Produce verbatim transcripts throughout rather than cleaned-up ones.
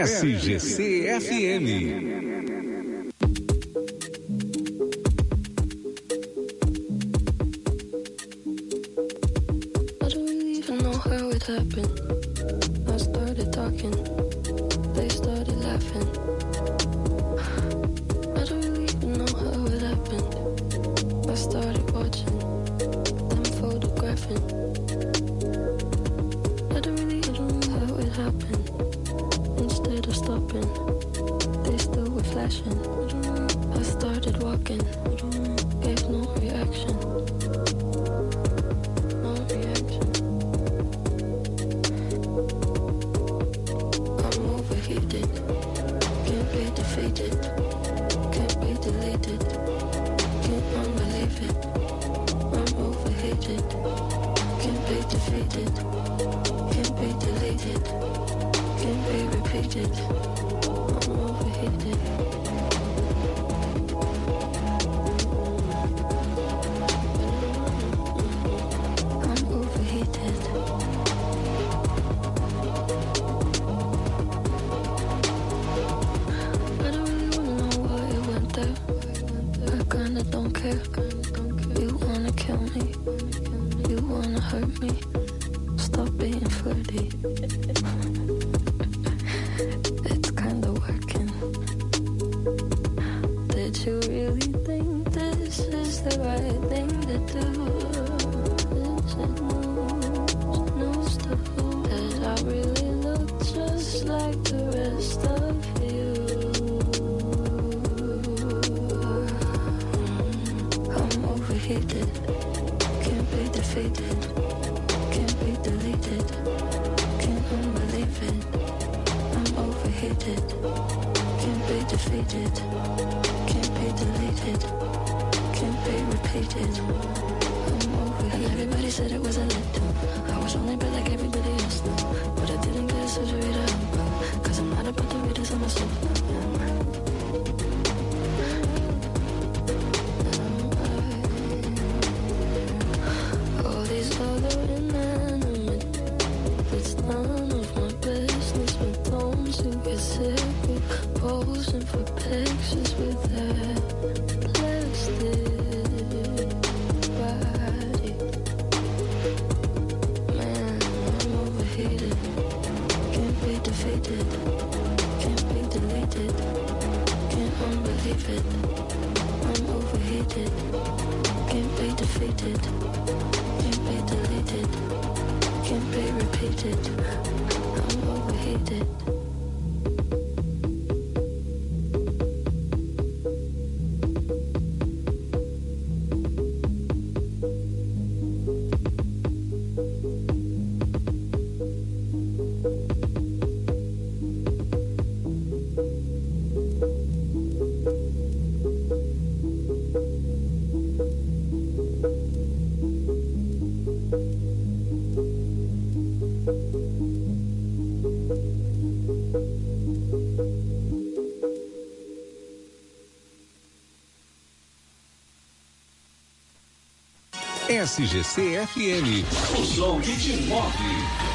S G C F M. Happened. I started talking, they started laughing. I don't really even know how it happened. I started watching them photographing. I don't really even know how it happened. Instead of stopping, they still were flashing. I started walking, gave no reaction. Can't be deleted, can't unbelieve it. I'm overheated, can't be defeated, can't be deleted, can't be repeated. I'm overheated. I'm overheated. I don't care. You wanna kill me, you wanna hurt me. Stop being flirty. It's kinda working. Did you really think this is the right thing to do? Is it news, news to who? Did I really look just like the rest of you? Overheated, can't be defeated, can't be deleted, can't unbelieve it. I'm overheated, can't be defeated, can't be deleted, can't be repeated. I'm overheated. And everybody said it was a let. I was only bad like everybody else, but I didn't get surgery to help. Cause I'm not about to read this on myself. Posing for pictures with that plastic body. Man, I'm overheated. Can't be defeated. Can't be deleted. Can't unbelieve it. I'm overheated. Can't be defeated. Can't be deleted. Can't be repeated. I'm overheated. S G C F M, o som que te move.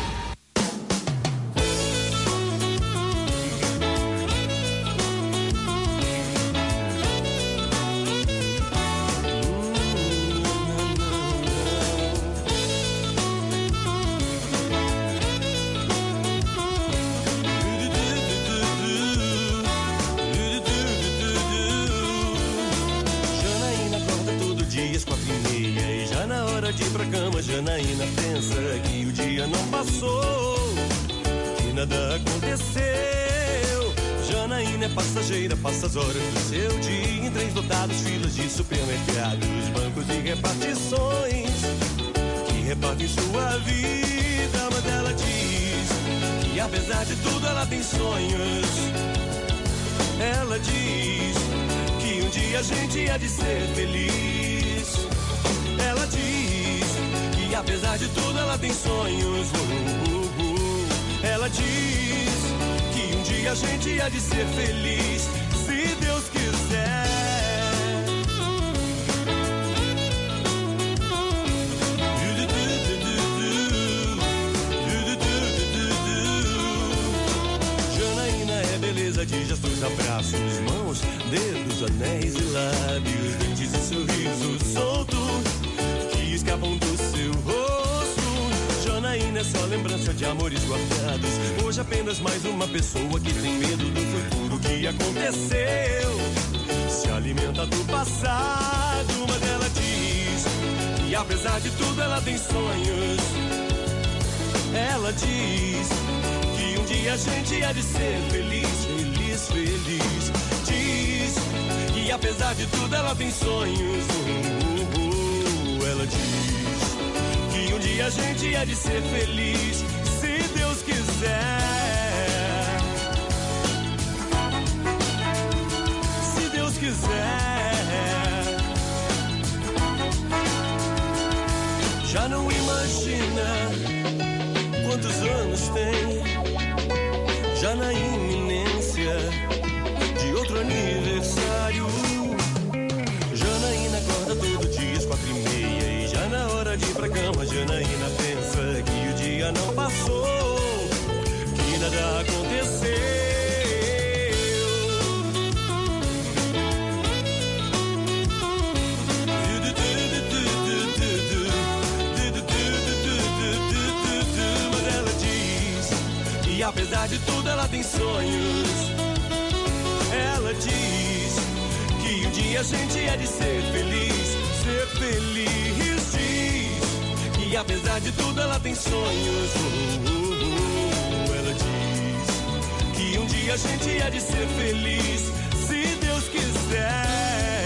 Janaína pensa que o dia não passou, que nada aconteceu. Janaína é passageira, passa as horas do seu dia em trens lotados, filas de supermercados, bancos e repartições que repartem sua vida. Mas ela diz que apesar de tudo ela tem sonhos. Ela diz que um dia a gente há de ser feliz. Ela diz que apesar de tudo ela tem sonhos. uh, uh, uh. Ela diz que um dia a gente há de ser feliz, se Deus quiser. Janaína mãos, dedos, anéis e lábios, dentes e sorriso solto que escapam do seu rosto. Janaína é só lembrança de amores guardados. Hoje apenas mais uma pessoa que tem medo do futuro que aconteceu. Se alimenta do passado, mas ela diz que apesar de tudo ela tem sonhos. Ela diz que um dia a gente há de ser feliz, feliz, feliz. Diz que apesar de tudo ela tem sonhos. Uh, uh, uh. Ela diz que um dia a gente há de ser feliz, se Deus quiser. Se Deus quiser. Já não imagina quantos anos tem, já na iminência de outro aniversário. Janaína acorda todo dia às quatro e meia e já na hora de ir pra cama Janaína pensa que o dia não passou, que nada aconteceu. E apesar de tudo ela tem sonhos. Ela diz que um dia a gente é de ser feliz, ser feliz. Diz que apesar de tudo ela tem sonhos. Uh, uh, uh. Ela diz que um dia a gente é de ser feliz, se Deus quiser.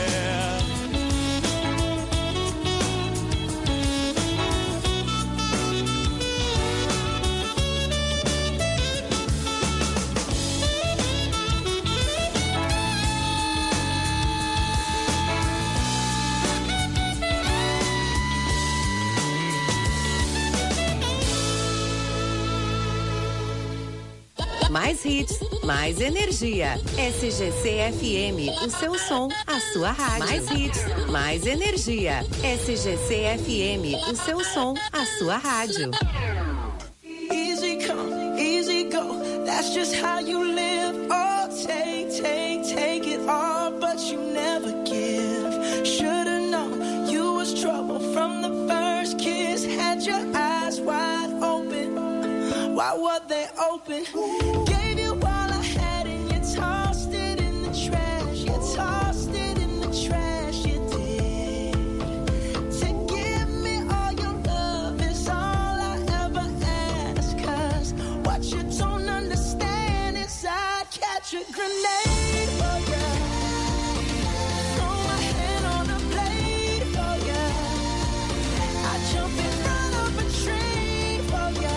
Mais hits, mais energia. S G C F M, o seu som, a sua rádio. Mais hits, mais energia. S G C F M, o seu som, a sua rádio. Easy come, easy go. That's just how you live. Oh, take, take, take it all, but you never give. Should've known you was trouble from the first kiss. Had your eyes wide open. Why were they open? Gave you all I had and you tossed it in the trash. You tossed it in the trash, you did. To give me all your love is all I ever ask. Cause what you don't understand is I'd catch a grenade for ya. Throw my hand on a blade for ya. I'd jump in front of a train for ya.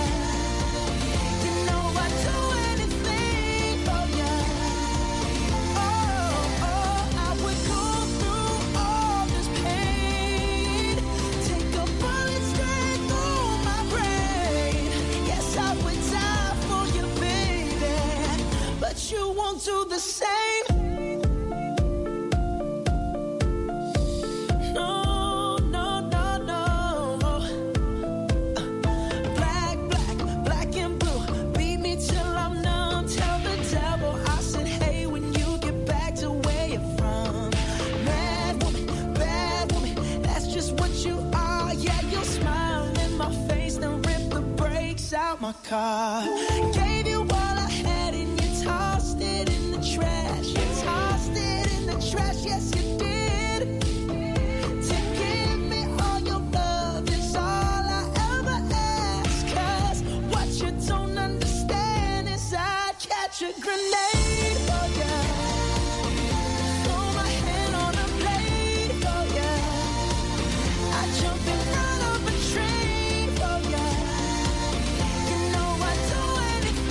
You won't do the same. No, no, no, no. Black, black, black and blue. Beat me till I'm numb. Tell the devil I said, hey, when you get back to where you're from. Mad woman, bad woman, that's just what you are. Yeah, you'll smile in my face, then rip the brakes out my car. Gave you all I had and you tossed it in the trash. You tossed it in the trash, yes you did. To give me all your love is all I ever ask. Cause what you don't understand is I'd catch a grenade for ya. Throw my hand on a blade for ya. I'd jump in front of a train for ya. You know I'd do anything.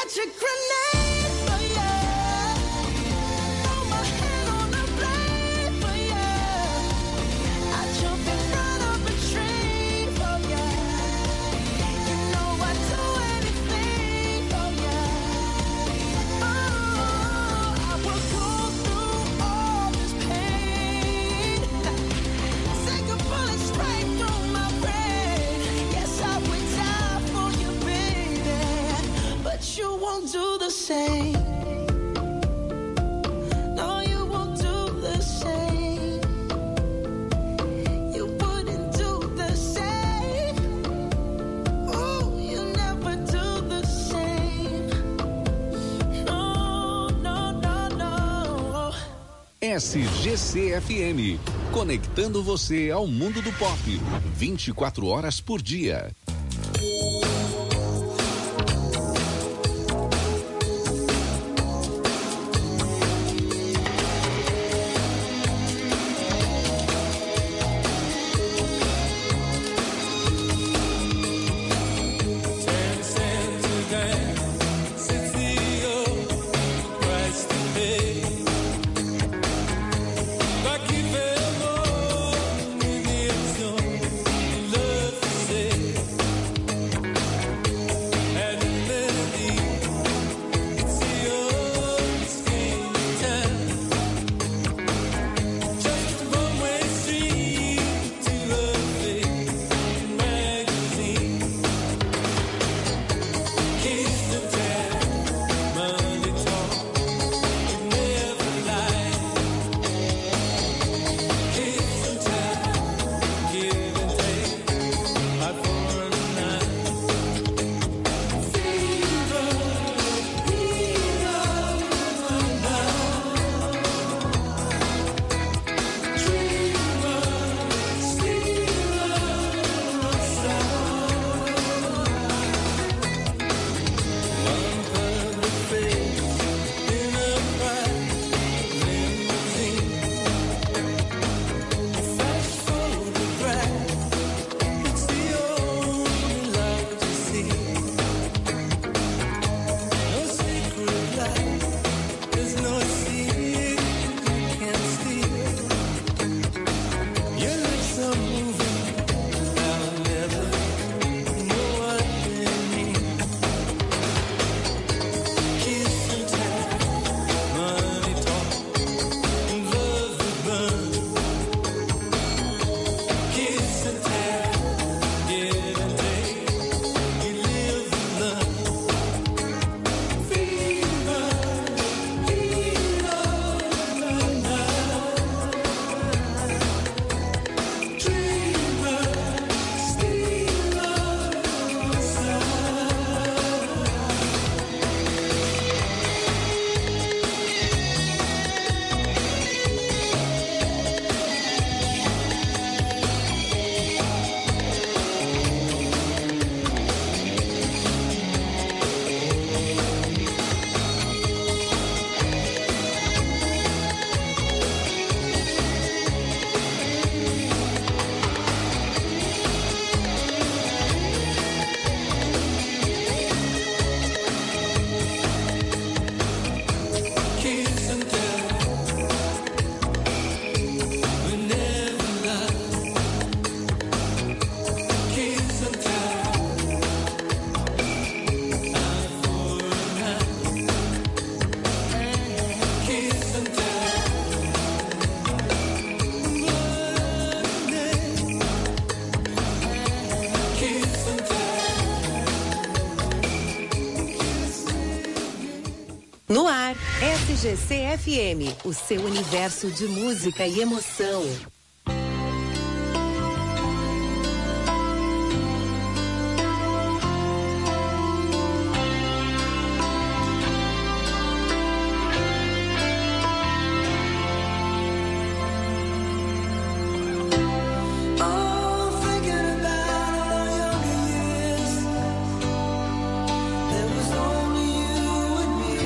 catch a grenade for you. Throw my hand on the blade for you. I jump in front of a train for you. You know I'd do anything for you. Oh, I will go through all this pain. Take a bullet straight through my brain. Yes, I would die for you, baby, but you won't do the same. No, you won't do the same. You wouldn't do the same. Oh, you never do the same. No, no, no, no. S G C F M, conectando você ao mundo do pop, vinte e quatro horas por dia. No ar, S G C F M, o seu universo de música e emoção.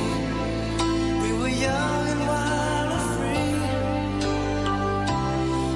Young and wild and free.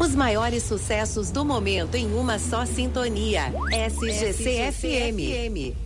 Os maiores sucessos do momento em uma só sintonia. S G C F M.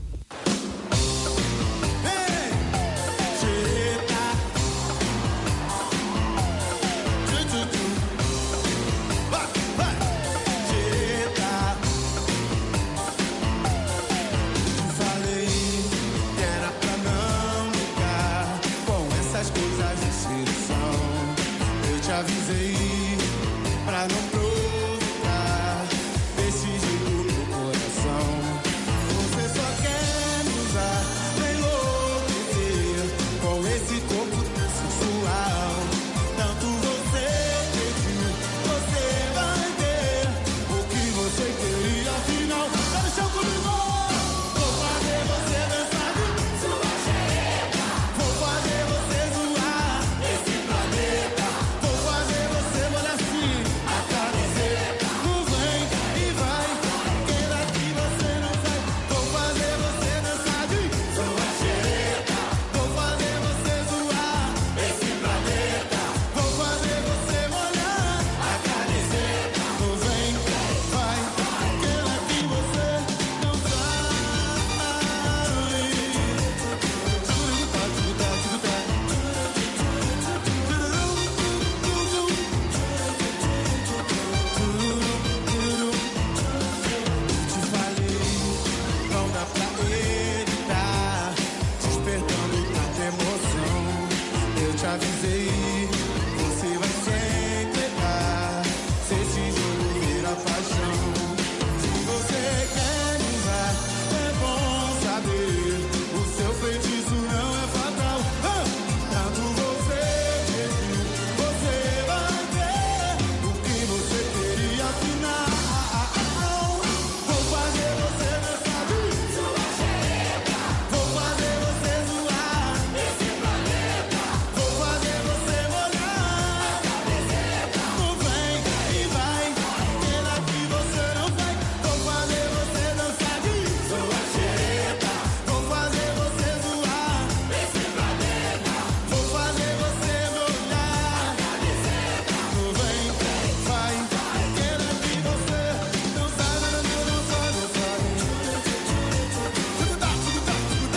Avisei pra não provocar desse jeito meu coração. Você só quer me usar, me enlouquecer com esse corpo sensual. Tanto você pediu, você vai ter o que você queria. Afinal, tá no chão comigo. Vou fazer você dançar de sua xereca. Vou fazer você zoar esse planeta. Avisei, você vai se entregar. Se esse jogo vira paixão, se você quer me usar, é bom saber. O seu feitiço não é fatal. Ah! Tanto você pediu, você vai ter o que você queria. Afinal, vou fazer você dançar de sua xereca. Vou fazer você zoar esse planeta. Vou fazer você molhar a cabeceira. Não vem e vai, que daqui você não vai. Vou fazer você dançar de sua xereca. Vou fazer você zoar esse planeta. Vou fazer você molhar a cabeceira. Não vem, vai, que daqui você não sai, não, não, não sai, não sai. Tudo tudo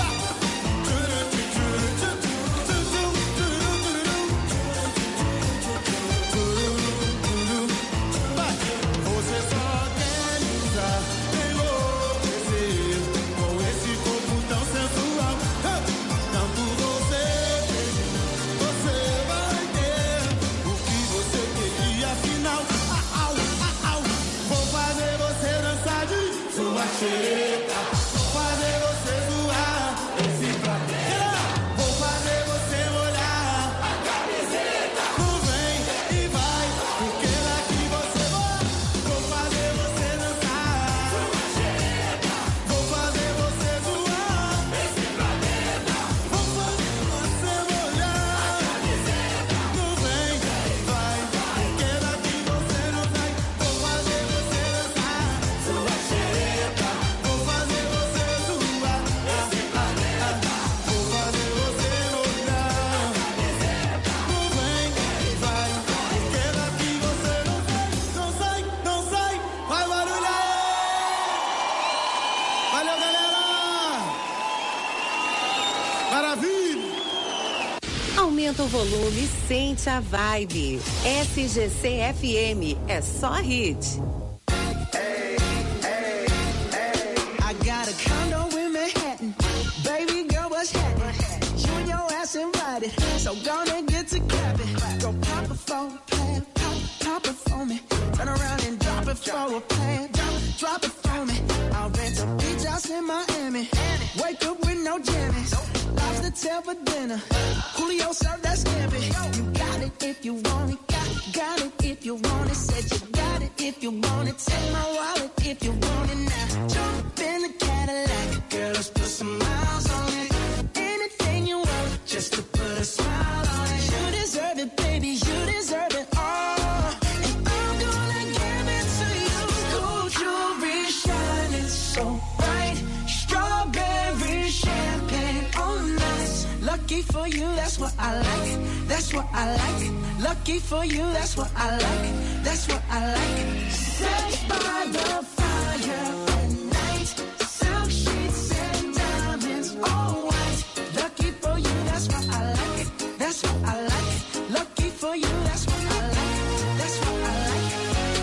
Você só quer me usar, me enlouquecer com esse corpo tão sensual. Tanto você pediu, você vai ter o que você queria. Afinal, au, au, au. Vou fazer você dançar de sua xereca. Vou fazer você zoar esse planeta. Vou fazer você molhar a camiseta. Não vem e vai, porque daqui você vai. Vou fazer você dançar sua xereca. Vou fazer você zoar esse planeta. Vou fazer você molhar a camiseta. Não vem e vai, porque daqui você não sai. Vou fazer você dançar sua xereca. Vou fazer você zoar esse planeta. Vou fazer você molhar a camiseta. Não vem e vai, porque daqui você não sai, não sai, não sai. Vai, barulho aí! Valeu, galera! Maravilha! Aumenta o volume, sente a vibe. S G C F M é só hit. I got a condo in Manhattan. Baby girl, what's happening? You and your ass invited. So gonna get to clapping. Go pop it for a plan. Pop, pop it for me. Turn around and drop it for a plan. Drop, drop it for me. I'll rent a beach house in Miami. Wake up with no jammies. Lobster tail for dinner. Julio served that scampi. You got it if you want it. Got, got it if you want it. Said you got it if you want it. Take my wallet if you want it now. Jump in the Cadillac. Girl, let's put some miles on it. Anything you want, just to put a smile on it. You deserve it, baby. You deserve it all. And I'm gonna give it to you. Gold jewelry shining so bright. Strawberry champagne on ice. Lucky for you, that's what I like. That's what I like. Lucky for you, that's what I like. That's what I like. Sex by the fire at night. Silk sheets and diamonds, all white. Lucky for you, that's what I like. That's what I like. Lucky for you, that's what I like. That's what I like.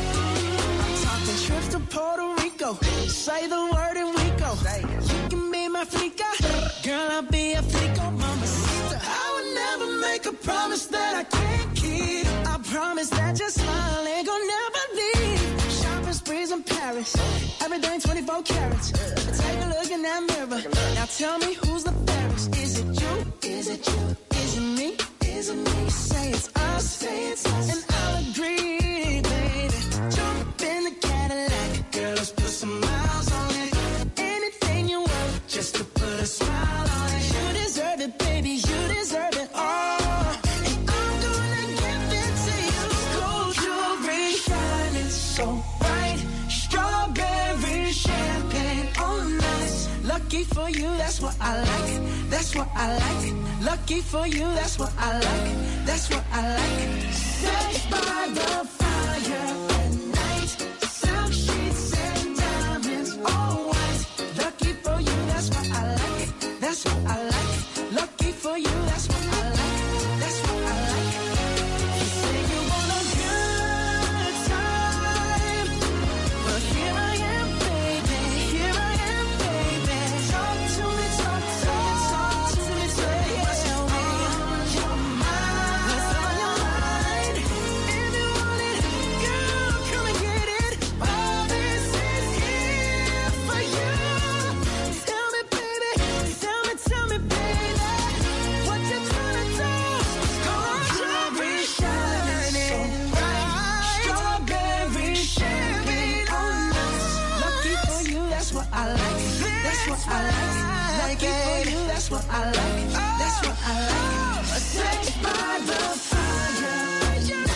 I'm talking trips to Puerto Rico. Say the word and we go. You can be my flica. Girl, I'll be a flico, mama sister. I would never make a promise that I can't keep. I promise that your smile ain't gonna never leave. Shopping sprees in Paris. Everything twenty-four carats. Take a look in that mirror. Now tell me who's the fairest. Is it you? Is it you? Is it me? Is it me? Say it's us. Say it's us. And I'll agree, baby. Jump in the Cadillac. Girl, let's put some miles on it. Anything you want, just to put a smile on it. You deserve it, baby. You deserve it all. And I'm gonna give it to you. Gold jewelry shining so bright. Strawberry champagne on ice. Lucky for you, that's what I like. That's what I like. Lucky for you, that's what I like. That's what I like. Sex by the fire at night. Silk sheets and diamonds, all white. Lucky for you, that's what I like. That's what I like. Lucky for you, that's what I like. That's what I like. You say you want a good time, but here I am, baby. Here I am, baby. Talk to me, talk, talk, talk to me, say what's on your mind. What's on your mind? If you want it, girl, come and get it. All this is here for you. Tell me, baby, tell me, tell me, baby, what you tryna do? Gold jewelry shining bright. Strawberry champagne on ice. Lucky for you, that's what I like. That's what I like. Lucky for you, that's what I like. That's what I like. Sex by the fire. Silk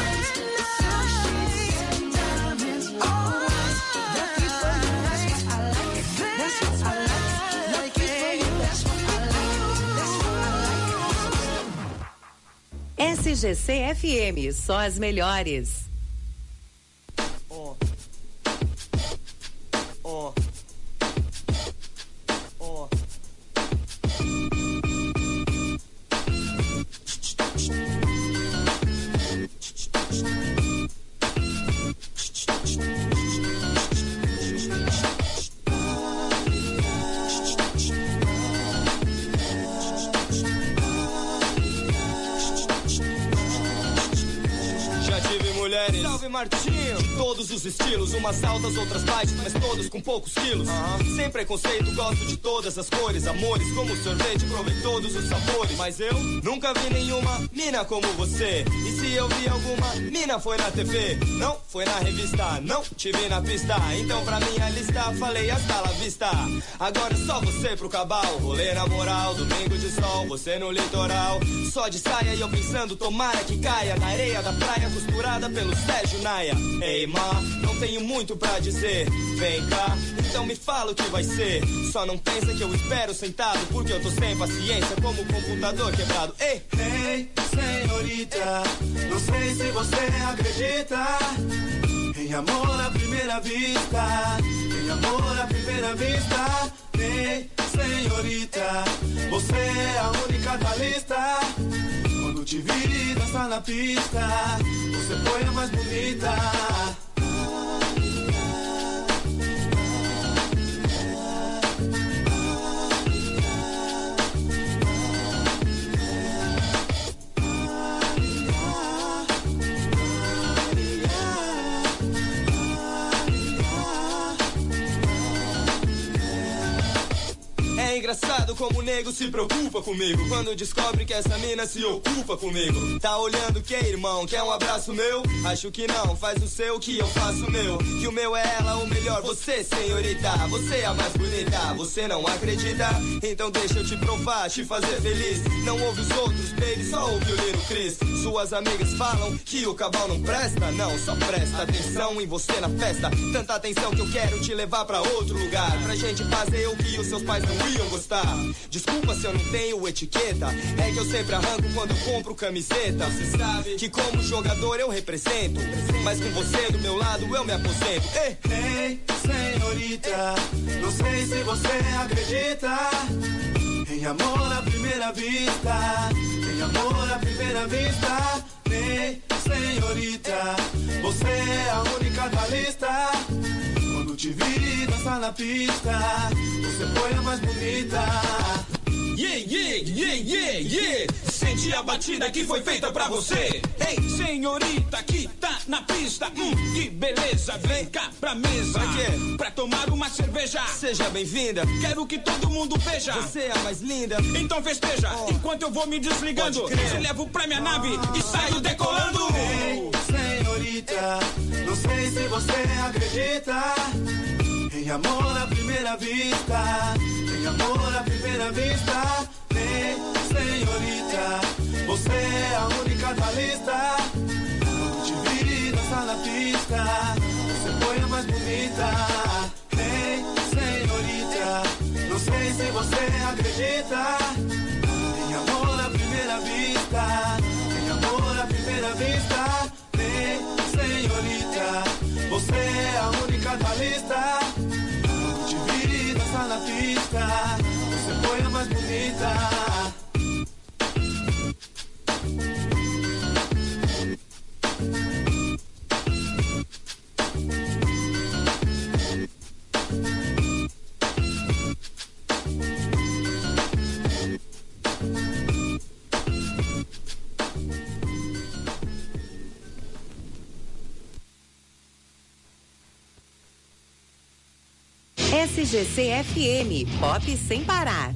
sheets and diamonds, all white. Lucky for you, that's what I like. That's what I like. Lucky for you, that's what I like. That's what I like. S G C F M, só as melhores. Oh. Oh. Oh. Já tive mulheres, salve Martinho, de todos os estilos, umas altas, outras baixas, mas todos com poucos quilos. Uh-huh. Sem preconceito, gosto de todas as cores, amores como sorvete, provei todos os sabores. Mas eu nunca vi nenhuma mina como você. E se eu vi alguma mina foi na T V, não foi na revista, não te vi na pista. Então pra minha lista falei hasta la vista. Agora é só você pro cabal, rolê na moral, domingo de sol, você no litoral. Só de saia e eu pensando, tomara que caia na areia da praia, costurada pelo Sérgio Naia. Ei, ma, não tenho muito pra dizer. Vem cá, então me fala o que vai ser. Só não pensa que eu espero sentado, porque eu tô sem paciência, como o computador quebrado. Ei, Ei, senhorita, não sei se você acredita em amor à primeira vista. Em amor à primeira vista. Ei, senhorita, você é a única da lista. Quando te vi dançar na pista, você foi a mais bonita. É engraçado como o nego se preocupa comigo quando descobre que essa mina se ocupa comigo. Tá olhando que, irmão, quer um abraço meu? Acho que não, faz o seu que eu faço o meu. Que o meu é ela, o melhor, você, senhorita. Você é a mais bonita, você não acredita? Então deixa eu te provar, te fazer feliz. Não ouve os outros, baby, só ouve o Lino Cris. Suas amigas falam que o cabal não presta. Não, só presta atenção em você na festa. Tanta atenção que eu quero te levar pra outro lugar, pra gente fazer o que os seus pais não iam gostar. Desculpa se eu não tenho etiqueta, é que eu sempre arranco quando eu compro camiseta. Você sabe que como jogador eu represento, mas com você do meu lado eu me aposento. Ei, hey, senhorita, não sei se você acredita em amor à primeira vista, em amor à primeira vista. Ei, senhorita, você é a única da lista. Quando te vi dançar na pista, você foi a mais bonita. Yeah, yeah, yeah, yeah, yeah. Sente a batida que foi feita pra você. Ei, senhorita que tá na pista, hum, que beleza. Vem cá pra mesa. Pra quê? Pra tomar uma cerveja. Seja bem-vinda. Quero que todo mundo veja. Você é a mais linda. Então festeja, oh. enquanto eu vou me desligando. Te levo pra minha nave e saio decolando. Ei, senhorita, não sei se você acredita em amor à primeira vista, em amor à primeira vista. Ei, senhorita, você é a única da lista. Quando te vi dançar na pista, você foi a mais bonita. Ei, senhorita, não sei se você acredita em amor à primeira vista, em amor à primeira vista. Ei, senhorita, você é a única da lista. Quando te vi dançar na pista, você foi a mais bonita. S G C F M, pop sem parar.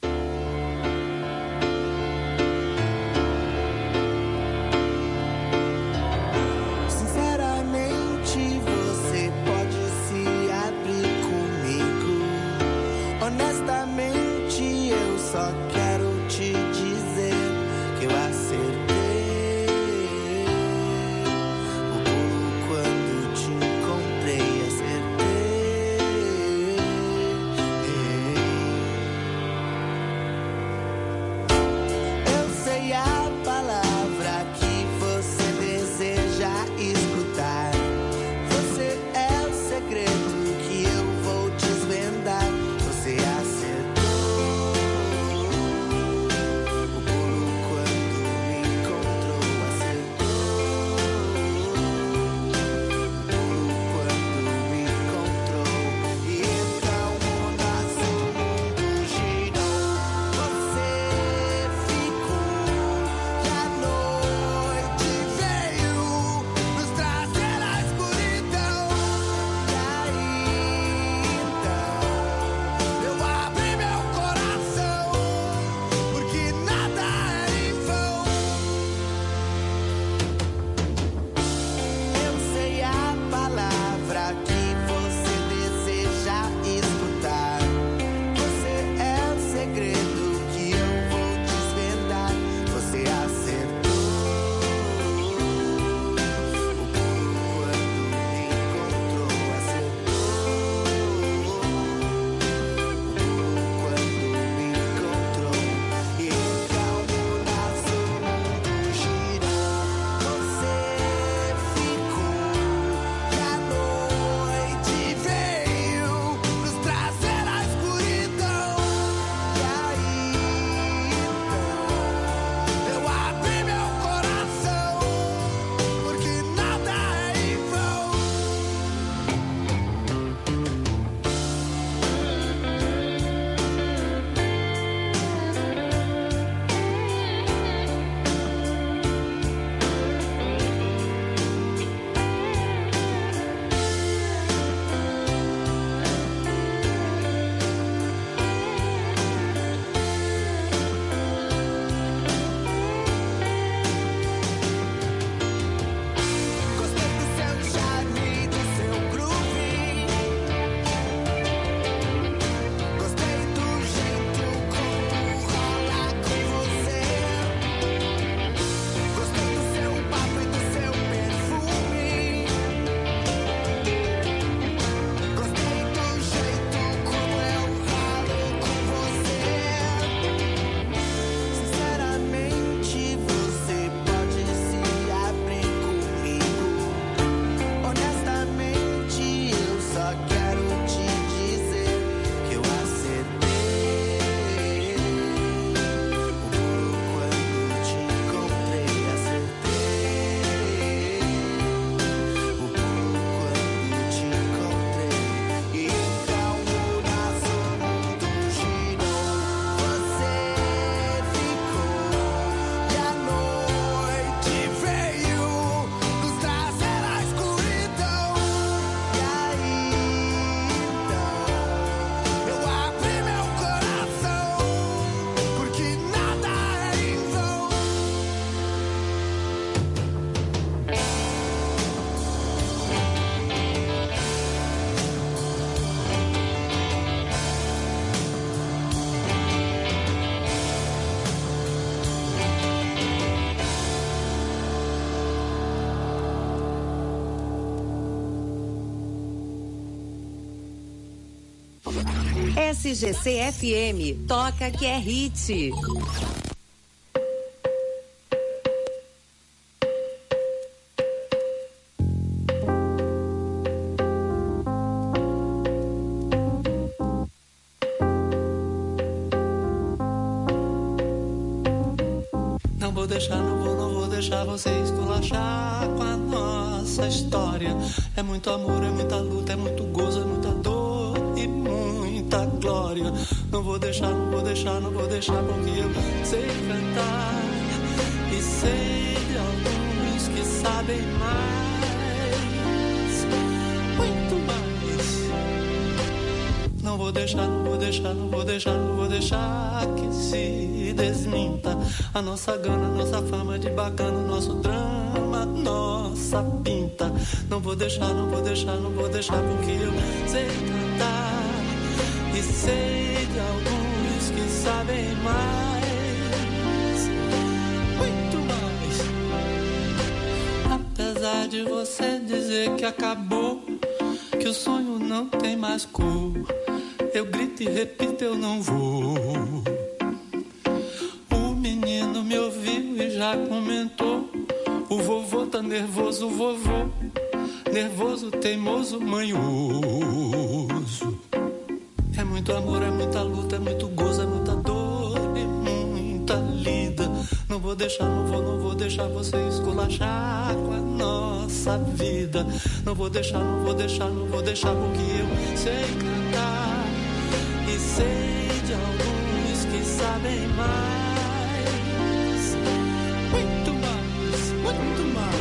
Sinceramente, você pode se abrir comigo. Honestamente, eu só quero te dizer que eu acertei o pulo quando te encontrei. Acertei. S G C F M, toca que é hit. Não vou deixar, não vou, não vou deixar você esculachar com a nossa história. É muito amor, é muita luta, é muito gozo, é muita dor e muita glória. Não vou deixar, não vou deixar, não vou deixar, porque eu sei cantar e sei de alguns que sabem mais, muito mais. Não vou deixar, não vou deixar, não vou deixar, não vou deixar que se desminta a nossa gana, nossa fama de bacana, nosso drama, nossa pinta. Não vou deixar, não vou deixar, não vou deixar, porque eu sei cantar e sei de alguns que sabem mais, muito mais. Apesar de você dizer que acabou, que o sonho não tem mais cor, eu grito e repito, eu não vou. O menino me ouviu e já comentou: o vovô tá nervoso, o vovô nervoso, teimoso, manhoso. É muito amor, é muita luta, é muito gozo, é muita dor e muita lida. Não vou deixar, não vou, não vou deixar você esculachar com a nossa vida. Não vou deixar, não vou deixar, não vou deixar, porque eu sei cantar e sei de alguns que sabem mais, muito mais, muito mais.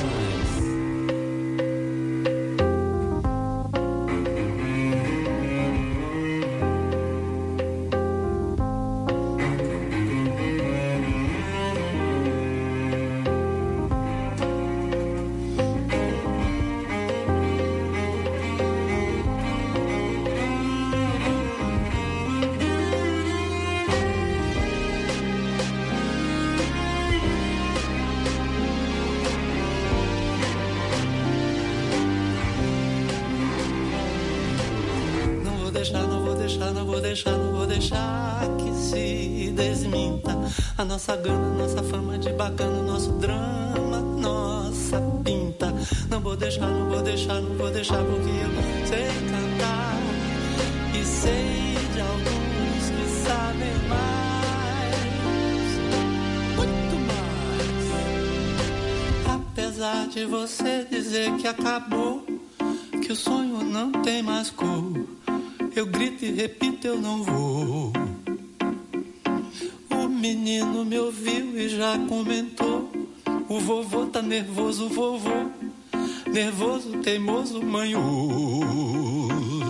Não vou deixar, não vou deixar que se desminta a nossa gana, nossa fama de bacana, nosso drama, nossa pinta. Não vou deixar, não vou deixar, não vou deixar, porque eu sei cantar e sei de alguns que sabem mais, muito mais. Apesar de você dizer que acabou, que o sonho não tem mais cor, eu grito e repito, eu não vou. O menino me ouviu e já comentou: o vovô tá nervoso, o vovô nervoso, teimoso, manhoso.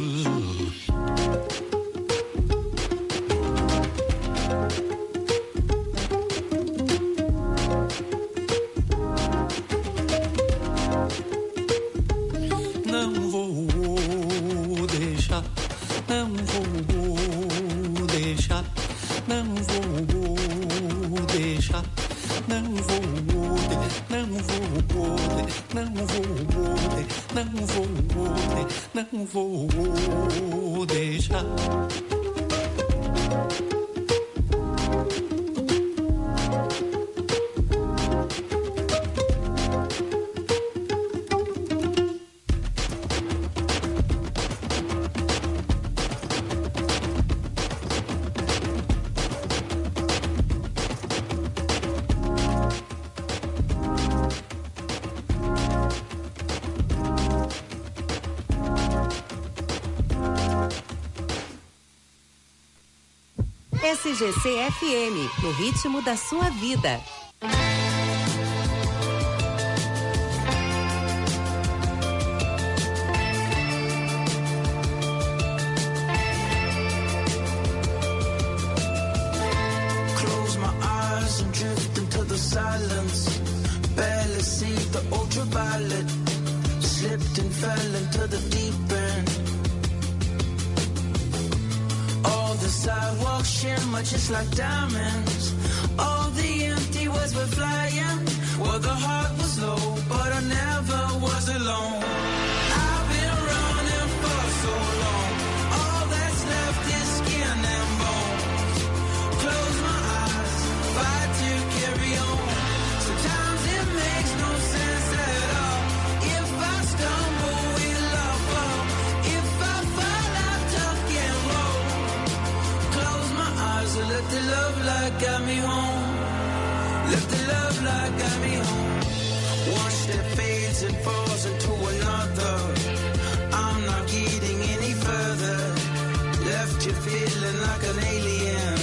Não vou deixar, não vou deixar, não vou deixar, não vou, não vou, não vou, não vou, não vou deixar. S G C F M, no ritmo da sua vida. Close my eyes and drift into the silence. Barely see the ultraviolet. Slipped and fell into the deep end. The sidewalks shimmer just like diamonds. All the empty words were flying. Well, the heart was low, but I never was alone. I've been running for so long. All that's left is skin and falls into another. I'm not getting any further. Left you feeling like an alien.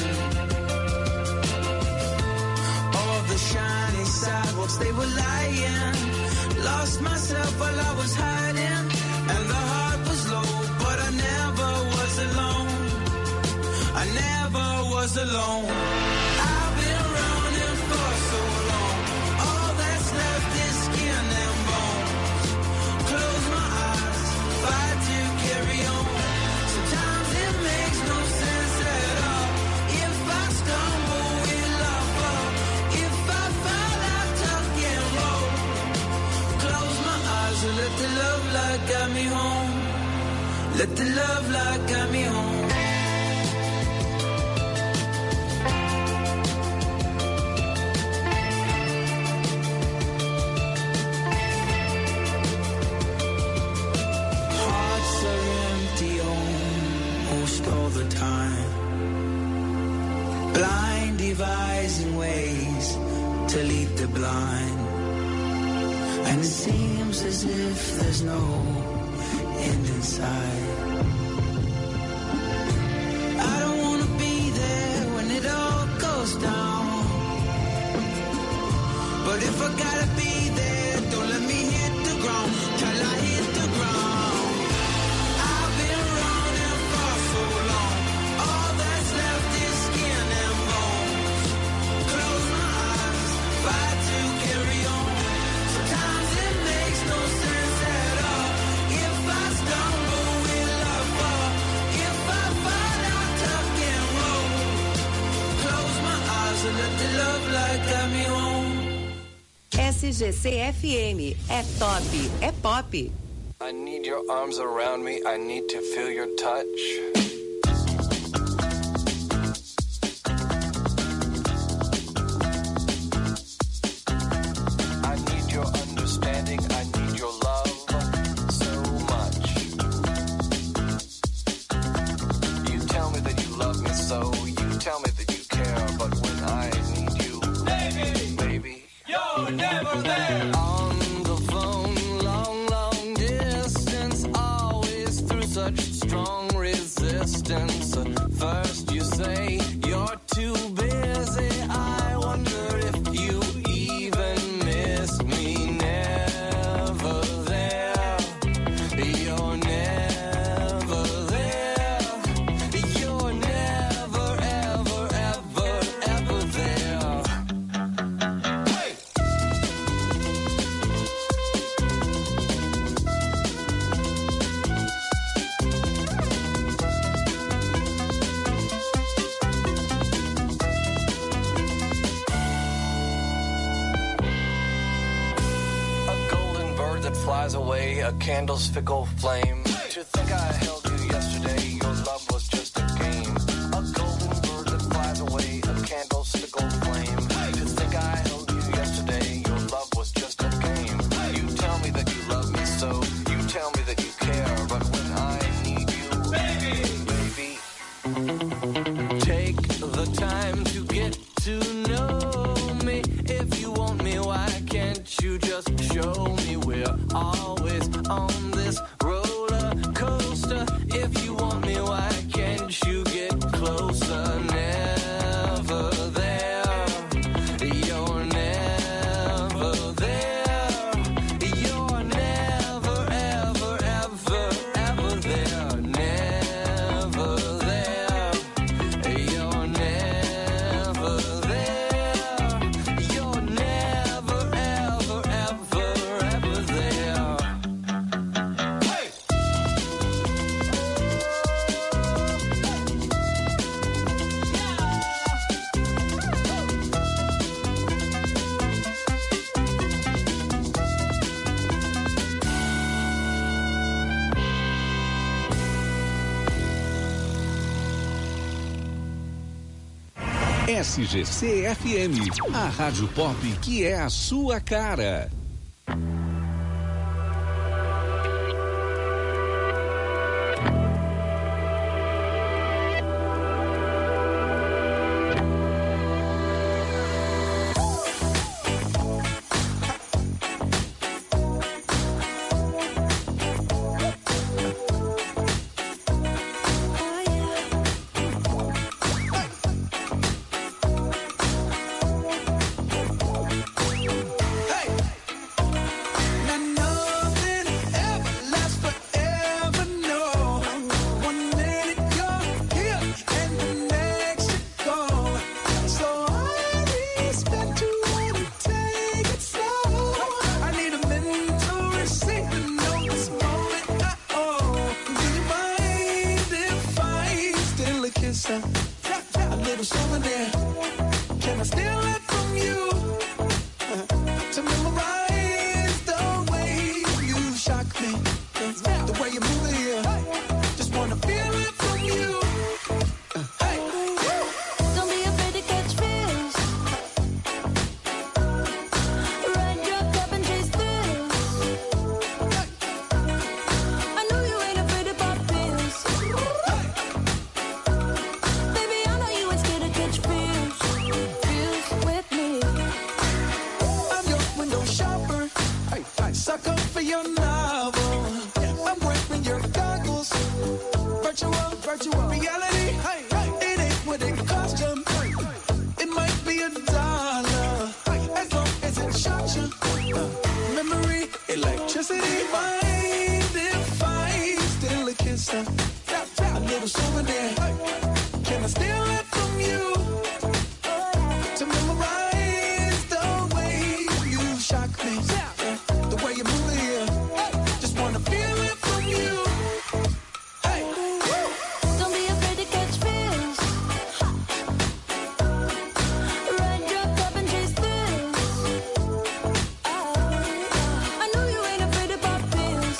All the shiny sidewalks, they were lying. Lost myself while I was hiding, and the heart was low, but I never was alone. I never was alone. I've been running for so long. All that's left is skin and bones. Close my eyes, fight to carry on. Sometimes it makes no sense at all. If I stumble, will I fall? If I fall, I tuck and roll. Close my eyes and let the love light guide me home. Let the love light guide me home. All the time, blind devising ways to lead the blind, and it seems as if there's no end in sight. I don't wanna be there when it all goes down, but if I gotta be there, don't let me hit the ground till I hit the ground. S G C F M é top, é pop. I need your arms around me, I need to feel your touch. Candle's fickle flame. To think I held you yesterday, your love was just a game. A golden bird that flies away, a candle's fickle flame. To think I held you yesterday, your love was just a game. You tell me that you love me so, you tell me that you care, but when I need you, baby, baby, take the time to get to know me. If you want me, why can't you just show me? We're always on this roller coaster. If you want me, why can't you get closer? Never there. You're never there. You're never, ever, ever, ever there. Never there. You're never there. You're never, ever, ever, ever there. S G C F M, a rádio pop que é a sua cara. your novel. I'm wearing your goggles. Virtual, virtual reality. It ain't what it cost you. It might be a dollar. As long as it shot you. Memory, electricity. Mind if I steal a kiss? A little souvenir. Can I steal it from you? To memorize the way you shock me. The way you move here. Just wanna feel it from you. Hey, Don't be afraid to catch feels. Ride your cup and chase thrills. I know you ain't afraid to pop pills.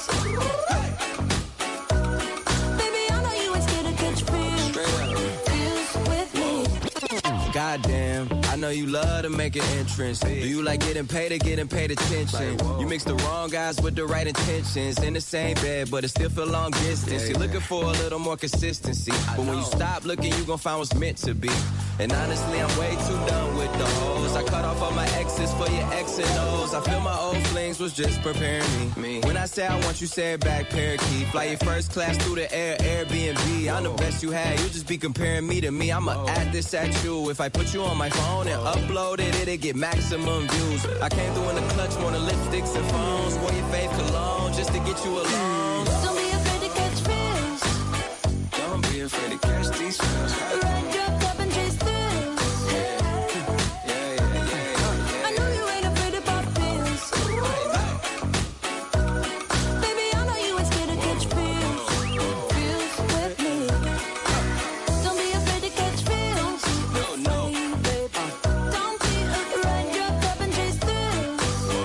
Baby, I know you ain't scared to catch feels. Feels with me. Goddamn, I know you love to make an entrance. Do you like getting paid or getting paid attention? You mix the wrong guys with the right intentions. In the same bed, but it still feel long distance. You're looking for a little more consistency. But when you stop looking, you gon' find what's meant to be. And honestly, I'm way too done with the hoes. I cut off all my exes for your X and O's. I feel my old flings was just preparing me. When I say I want you, say it back, parakeet. Fly your first class through the air, Airbnb. I'm the best you had, you just be comparing me to me. I'ma add this at you. If I put you on my phone and upload it, it'll get maximum views. I came through in the clutch, more than lipsticks and phones. Wore your fave cologne just to get you alone. Don't be afraid to catch feels. Don't be afraid to catch these feels. Ride your cup and chase thrills. I know you ain't afraid to pop pills. Baby, I know you ain't scared to catch feels. Feels with me. Don't be afraid to catch feels. No, no. Don't be afraid. Ride your cup and chase thrills.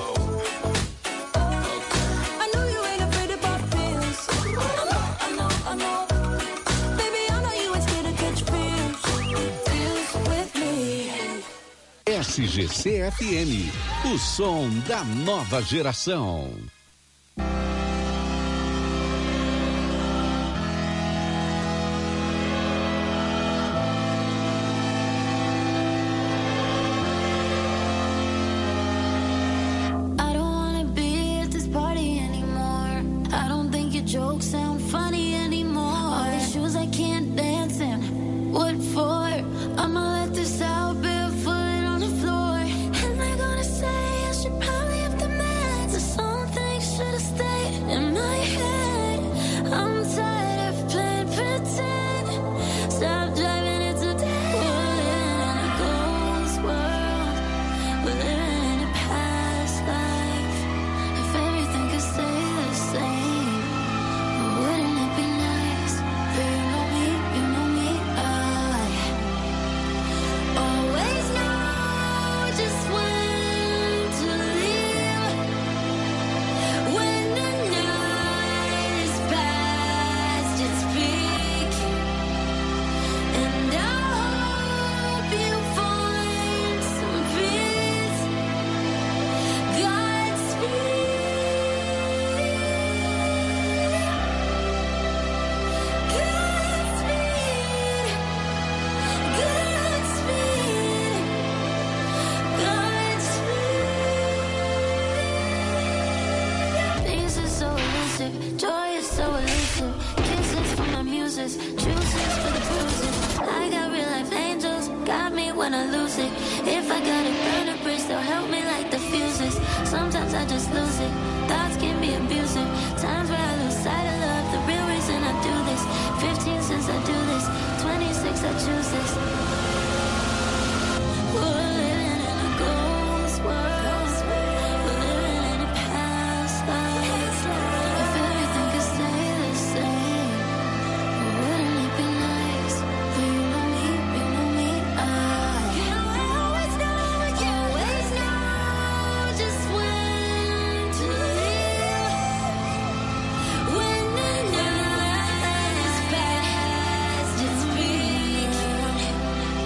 I know you ain't afraid to pop pills. I know, I know, I know. Baby, I know you ain't scared to catch feels. Feels with me. S G C F M, o som da nova geração. I don't wanna be at this party anymore. I don't think your jokes sound funny anymore. All these shoes I can't dance in. What for? I'ma let this out barefoot on the floor. And they're gonna say I should probably have the meds. Or something should've stayed in my head. I'm tired of playing pretend. Stop driving it to death. We're living in a ghost world. We're living in a past life. If everything could stay the same, wouldn't it be nice? But you know me, you know me, I always know just when to leave. When the night is past its peak, and I hope you find some peace. Godspeed. Godspeed. Godspeed. Things are so elusive, joy is so elusive. Kisses for my muses, juices for the bruises. I got real life angels, got me when I lose it. If I gotta burn a bridge, they'll help me like the fuses. Sometimes I just lose it, thoughts can be abusive. Times where I lose sight of love, the real reason I do this. Fifteen since I do this, twenty-six I choose this. We're living in a ghost world. We're living in a past life. If everything could stay the same, wouldn't it be nice? But you know me, you know me, I always know, always know just when to leave. When the night is past its peak,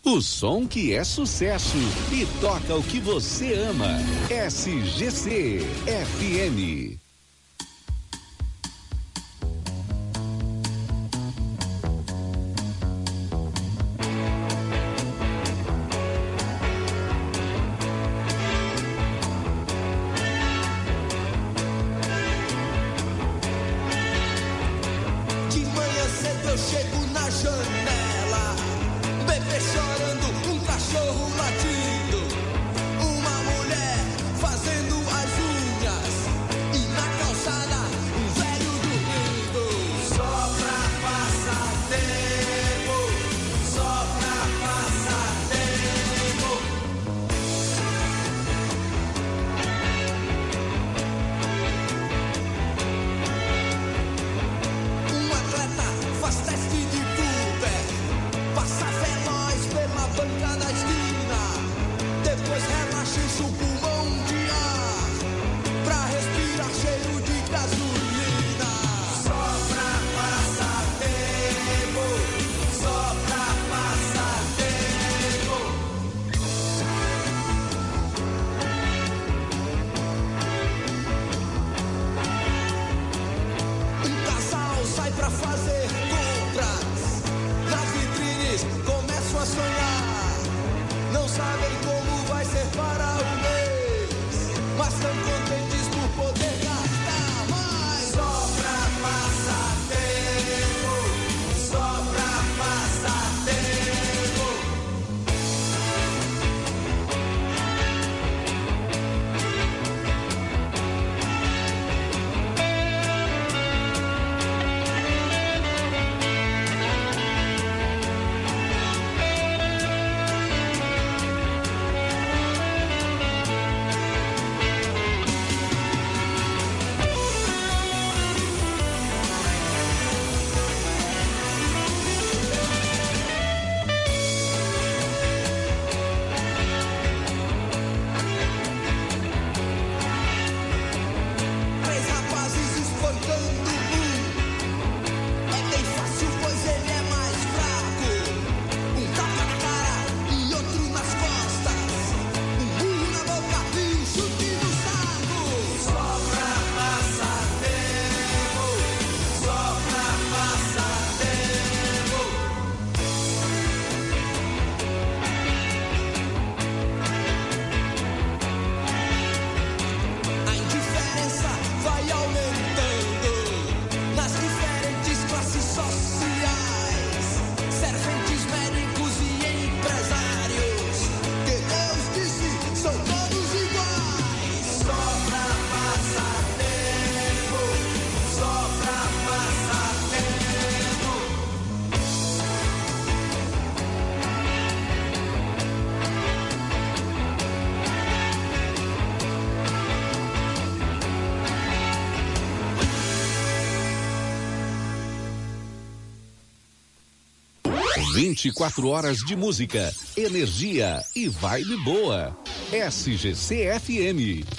O som que é sucesso e toca o que você ama. S G C F M. De manhã cedo eu chego na janela, bebê chorando, um cachorro latindo, uma mulher fazendo as unhas e na calçada um velho dormindo. Só pra passar tempo, só pra passar tempo. Um atleta faz teste de Cooper, passa veloz pela banca da esquina, depois relaxa e enche o pulmão de ar, pra respirar cheiro de gasolina. Só pra passar tempo, só pra passar tempo. Um casal sai pra fazer compras, nas vitrines começam a sonhar, não sabem como vai ser para o mês, mas estão contentes por poder gastar mais. Só pra passar tempo, só pra passar tempo. Três rapazes espancando um, é bem fácil pois ele é mais fraco. Um tapa na cara e outro nas costas, um burro na boca e um chute no saco. Só pra passar tempo, só pra passar tempo. A indiferença vai aumentando nas diferentes classes sociais, serventes, médicos e empresários, que Deus disse são todos iguais. Só pra passar tempo, só pra passar tempo. vinte e quatro horas de música, energia e vibe boa. S G C F M.